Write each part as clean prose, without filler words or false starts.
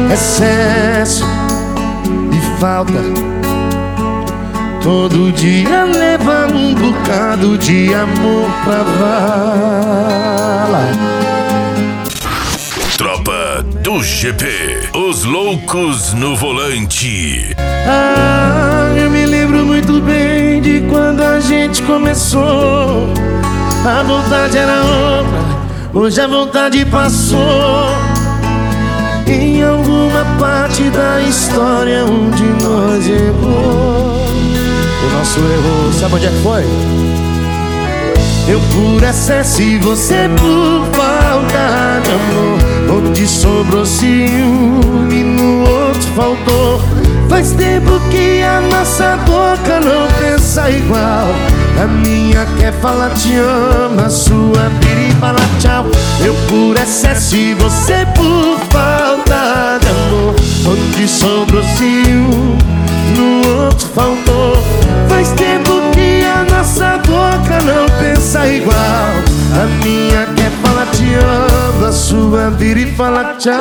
excesso e falta. Todo dia leva um bocado de amor pra vala. Tropa do GP, os loucos no volante. Eu me lembro muito bem de quando a gente começou. A vontade era outra, hoje a vontade passou. Em alguma parte da história onde nós errou. O nosso erro, sabe onde é que foi? Eu por excesso e você por falta de amor. Onde sobrou ciúme, no outro faltou. Faz tempo que a nossa boca não pensa igual. A minha quer falar te amo, a sua vira e fala tchau. Eu por excesso e você por falta de amor. Onde sobrou ciúme, no outro faltou. Faz tempo que a nossa boca não pensa igual. A minha quer falar te amo, a sua vira e fala tchau.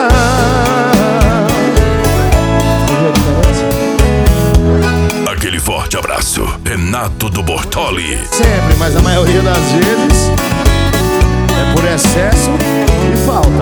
Aquele forte abraço, Renato do Bortoli. Sempre, mas a maioria das vezes é por excesso e falta.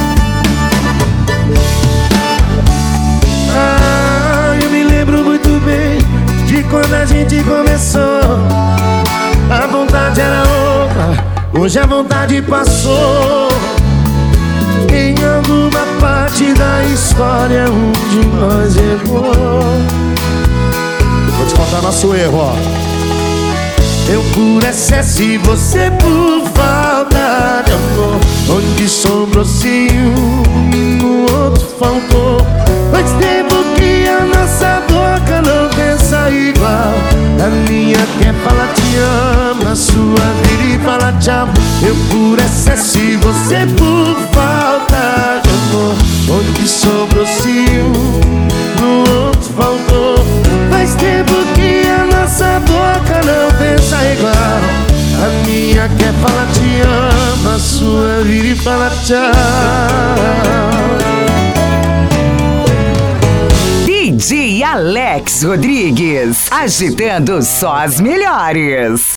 Eu me lembro muito bem de quando a gente começou. A vontade era outra, hoje a vontade passou. Em alguma parte da história onde nós errou. Vou te contar nosso erro, ó. Eu por excesso e você por falta de amor. Onde sobrou ciúme, no outro faltou. Faz tempo que a nossa boca não pensa igual. A minha quer falar te amo, a sua vira e fala tchau. Eu por excesso e você por falta de amor. Onde sobrou ciúme, no outro faltou. Faz tempo que a nossa boca não pensa igual. A minha quer falar te amo, a sua vira e fala tchau. DJ Alex Rodrigues, agitando só as melhores.